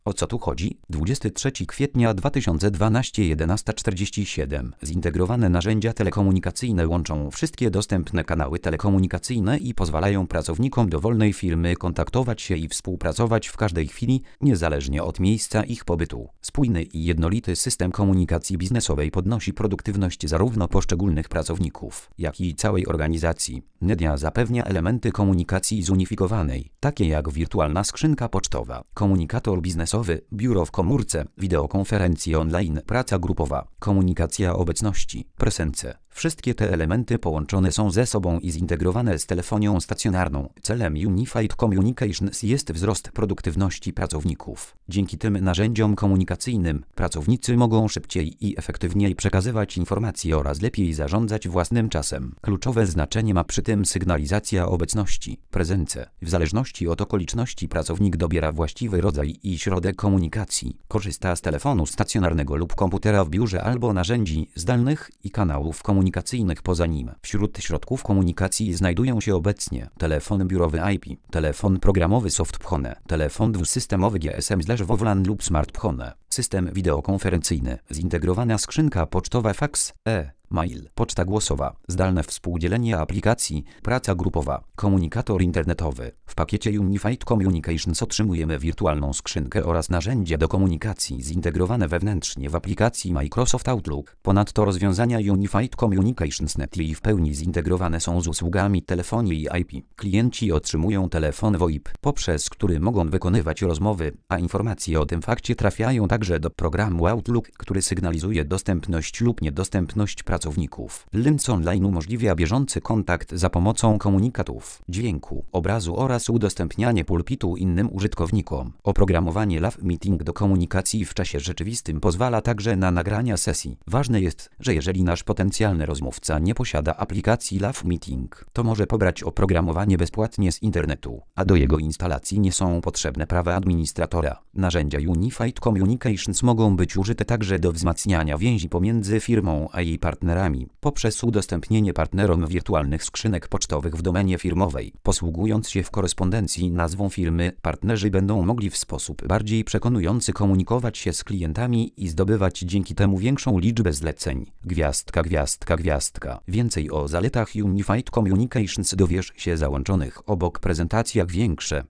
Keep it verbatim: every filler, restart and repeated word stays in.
O co tu chodzi? dwudziestego trzeciego kwietnia dwa tysiące dwunastego jedenasta czterdzieści siedem. Zintegrowane narzędzia telekomunikacyjne łączą wszystkie dostępne kanały telekomunikacyjne i pozwalają pracownikom dowolnej firmy kontaktować się i współpracować w każdej chwili, niezależnie od miejsca ich pobytu. Spójny i jednolity system komunikacji biznesowej podnosi produktywność zarówno poszczególnych pracowników, jak i całej organizacji. Nedia zapewnia elementy komunikacji zunifikowanej, takie jak wirtualna skrzynka pocztowa, komunikator biznesowy, biuro w komórce, wideokonferencje online, praca grupowa, komunikacja obecności, presence. Wszystkie te elementy połączone są ze sobą i zintegrowane z telefonią stacjonarną. Celem Unified Communications jest wzrost produktywności pracowników. Dzięki tym narzędziom komunikacyjnym pracownicy mogą szybciej i efektywniej przekazywać informacje oraz lepiej zarządzać własnym czasem. Kluczowe znaczenie ma przy tym sygnalizacja obecności, presence. W zależności od okoliczności pracownik dobiera właściwy rodzaj i środek komunikacji. Korzysta z telefonu stacjonarnego lub komputera w biurze albo narzędzi zdalnych i kanałów komunikacyjnych. komunikacyjnych poza nim. Wśród środków komunikacji znajdują się obecnie telefon biurowy I P, telefon programowy softphone, telefon dwusystemowy G S M/W L A N lub smartphone, system wideokonferencyjny, zintegrowana skrzynka pocztowa fax, e mail, poczta głosowa, zdalne współdzielenie aplikacji, praca grupowa, komunikator internetowy. W pakiecie Unified Communications otrzymujemy wirtualną skrzynkę oraz narzędzia do komunikacji zintegrowane wewnętrznie w aplikacji Microsoft Outlook. Ponadto rozwiązania Unified Communications Netly w pełni zintegrowane są z usługami telefonii i I P. Klienci otrzymują telefon V O I P, poprzez który mogą wykonywać rozmowy, a informacje o tym fakcie trafiają także do programu Outlook, który sygnalizuje dostępność lub niedostępność pracowników. pracowników. Linz Online umożliwia bieżący kontakt za pomocą komunikatów, dźwięku, obrazu oraz udostępnianie pulpitu innym użytkownikom. Oprogramowanie Live Meeting do komunikacji w czasie rzeczywistym pozwala także na nagrania sesji. Ważne jest, że jeżeli nasz potencjalny rozmówca nie posiada aplikacji Live Meeting, to może pobrać oprogramowanie bezpłatnie z internetu, a do jego instalacji nie są potrzebne prawa administratora. Narzędzia Unified Communications mogą być użyte także do wzmacniania więzi pomiędzy firmą a jej partnerami poprzez udostępnienie partnerom wirtualnych skrzynek pocztowych w domenie firmowej. Posługując się w korespondencji nazwą firmy, partnerzy będą mogli w sposób bardziej przekonujący komunikować się z klientami i zdobywać dzięki temu większą liczbę zleceń. Gwiazdka, gwiazdka, gwiazdka. Więcej o zaletach Unified Communications dowiesz się załączonych obok prezentacjach. Większe